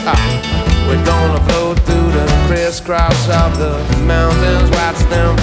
We're gonna float through the crisscross of the mountains, watch them